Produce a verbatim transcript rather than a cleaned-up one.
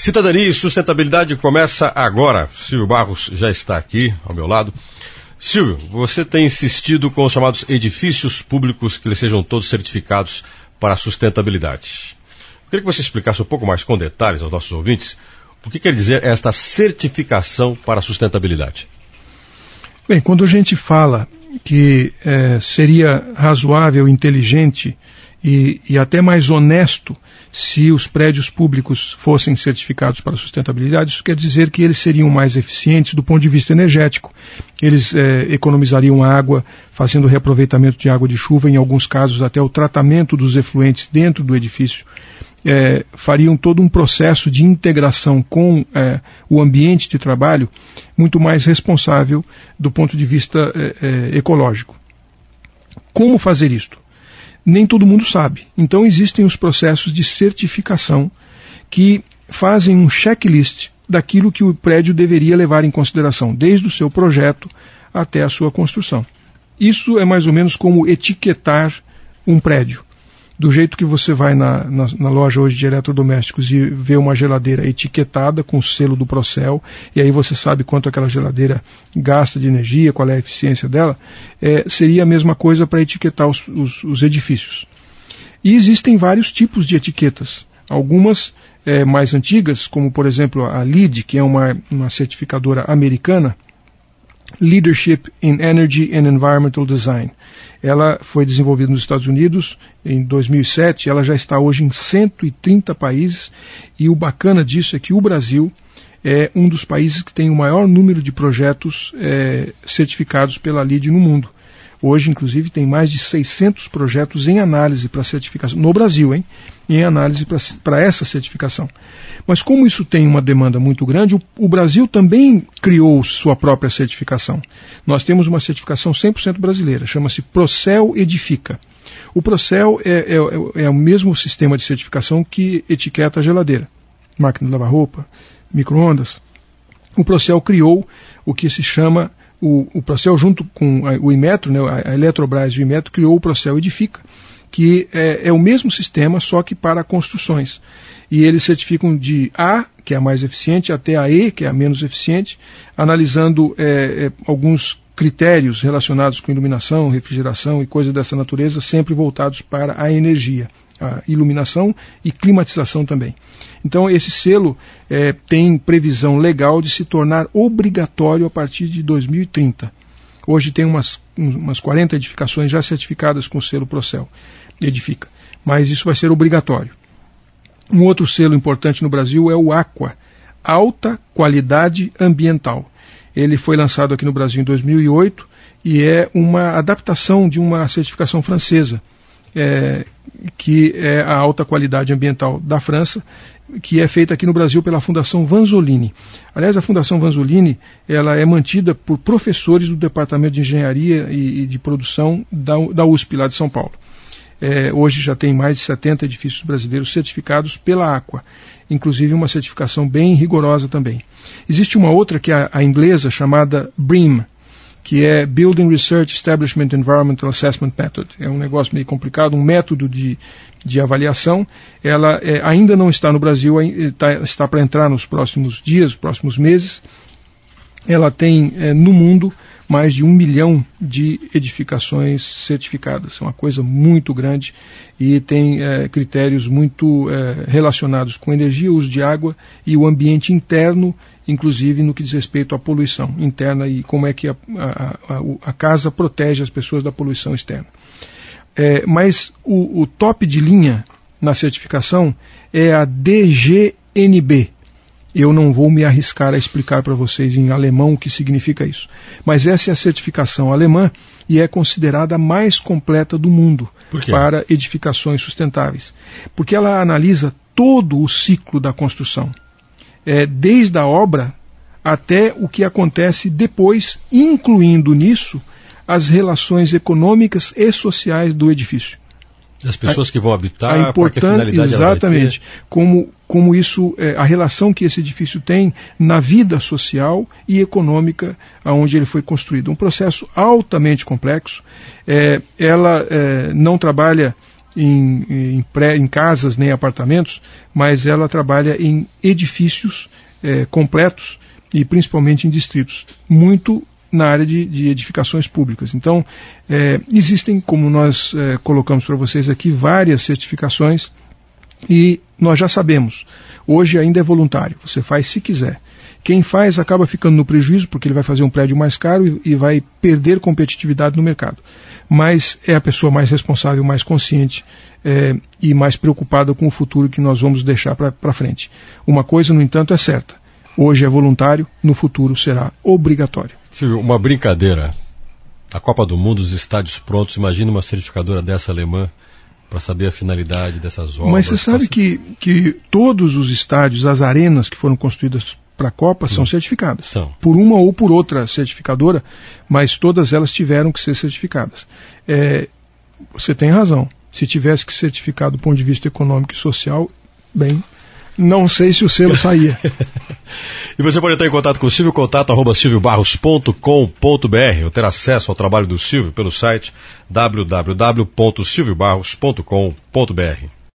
Cidadania e sustentabilidade começa agora. Silvio Barros já está aqui ao meu lado. Silvio, você tem insistido com os chamados edifícios públicos que eles sejam todos certificados para a sustentabilidade. Eu queria que você explicasse um pouco mais com detalhes aos nossos ouvintes o que quer dizer esta certificação para a sustentabilidade. Bem, quando a gente fala que é, seria razoável, inteligente e, e até mais honesto se os prédios públicos fossem certificados para a sustentabilidade, isso quer dizer que eles seriam mais eficientes do ponto de vista energético. Eles é, economizariam água, fazendo reaproveitamento de água de chuva, em alguns casos até o tratamento dos efluentes dentro do edifício. É, fariam todo um processo de integração com é, o ambiente de trabalho muito mais responsável do ponto de vista é, é, ecológico. Como fazer isto? Nem todo mundo sabe. Então existem os processos de certificação que fazem um checklist daquilo que o prédio deveria levar em consideração, desde o seu projeto até a sua construção. Isso é mais ou menos como etiquetar um prédio. Do jeito que você vai na, na, na loja hoje de eletrodomésticos e vê uma geladeira etiquetada com o selo do Procel, e aí você sabe quanto aquela geladeira gasta de energia, qual é a eficiência dela, é, seria a mesma coisa para etiquetar os, os, os edifícios. E existem vários tipos de etiquetas. Algumas é, mais antigas, como por exemplo a L E E D, que é uma, uma certificadora americana, Leadership in Energy and Environmental Design. Ela foi desenvolvida nos Estados Unidos em dois mil e sete, ela já está hoje em cento e trinta países, e o bacana disso é que o Brasil é um dos países que tem o maior número de projetos é, certificados pela L E E D no mundo. Hoje, inclusive, tem mais de seiscentos projetos em análise para certificação, no Brasil, hein? Em análise para essa certificação. Mas como isso tem uma demanda muito grande, o, o Brasil também criou sua própria certificação. Nós temos uma certificação cem por cento brasileira, chama-se Procel Edifica. O Procel é, é, é o mesmo sistema de certificação que etiqueta a geladeira, máquina de lavar roupa, micro-ondas. O Procel criou o que se chama O, o Procel, junto com a, o Inmetro, né, a Eletrobras e o Inmetro, criou o Procel Edifica, que é, é o mesmo sistema, só que para construções. E eles certificam de A, que é a mais eficiente, até a E, que é a menos eficiente, analisando é, é, alguns critérios relacionados com iluminação, refrigeração e coisas dessa natureza, sempre voltados para a energia, a iluminação e climatização também. Então esse selo é, tem previsão legal de se tornar obrigatório a partir de dois mil e trinta. Hoje tem umas, umas quarenta edificações já certificadas com o selo Procel Edifica, mas isso vai ser obrigatório. Um outro selo importante no Brasil é o Aqua, Alta Qualidade Ambiental. Ele foi lançado aqui no Brasil em dois mil e oito e é uma adaptação de uma certificação francesa, É, que é a alta qualidade ambiental da França, que é feita aqui no Brasil pela Fundação Vanzolini. Aliás, a Fundação Vanzolini ela é mantida por professores do Departamento de Engenharia e, e de Produção da, da U S P, lá de São Paulo. É, hoje já tem mais de setenta edifícios brasileiros certificados pela Aqua, inclusive uma certificação bem rigorosa também. Existe uma outra que é a, a inglesa, chamada BREEAM, que é Building Research Establishment Environmental Assessment Method. É um negócio meio complicado, um método de, de avaliação. Ela é, ainda não está no Brasil, tá, está para entrar nos próximos dias, próximos meses. Ela tem é, no mundo mais de um milhão de edificações certificadas. É uma coisa muito grande e tem é, critérios muito é, relacionados com energia, uso de água e o ambiente interno, inclusive no que diz respeito à poluição interna e como é que a, a, a, a casa protege as pessoas da poluição externa. É, mas o, o top de linha na certificação é a D G N B. Eu não vou me arriscar a explicar para vocês em alemão o que significa isso. Mas essa é a certificação alemã e é considerada a mais completa do mundo para edificações sustentáveis. Porque ela analisa todo o ciclo da construção. É, desde a obra até o que acontece depois, incluindo nisso as relações econômicas e sociais do edifício. Das pessoas a, que vão habitar, a importância, exatamente, como, como isso, é, a relação que esse edifício tem na vida social e econômica aonde ele foi construído. Um processo altamente complexo. É, ela é, não trabalha em, em, pré, em casas nem apartamentos, mas ela trabalha em edifícios é, completos e principalmente em distritos, muito na área de, de edificações públicas. Então, é, existem, como nós é, colocamos para vocês aqui, várias certificações e nós já sabemos, hoje ainda é voluntário, você faz se quiser. Quem faz acaba ficando no prejuízo, porque ele vai fazer um prédio mais caro e, e vai perder competitividade no mercado. Mas é a pessoa mais responsável, mais consciente é, e mais preocupada com o futuro que nós vamos deixar para frente. Uma coisa, no entanto, é certa. Hoje é voluntário, no futuro será obrigatório. Silvio, uma brincadeira. A Copa do Mundo, os estádios prontos, imagina uma certificadora dessa alemã para saber a finalidade dessas obras. Mas você sabe você... que, que todos os estádios, as arenas que foram construídas para a Copa são certificadas. São. Por uma ou por outra certificadora, mas todas elas tiveram que ser certificadas. É, você tem razão. Se tivesse que certificar do ponto de vista econômico e social, bem, não sei se o selo saía. E você pode entrar em contato com o Silvio, contato arroba silvio barros ponto com ponto b r, ou ter acesso ao trabalho do Silvio pelo site w w w ponto silvio barros ponto com ponto b r.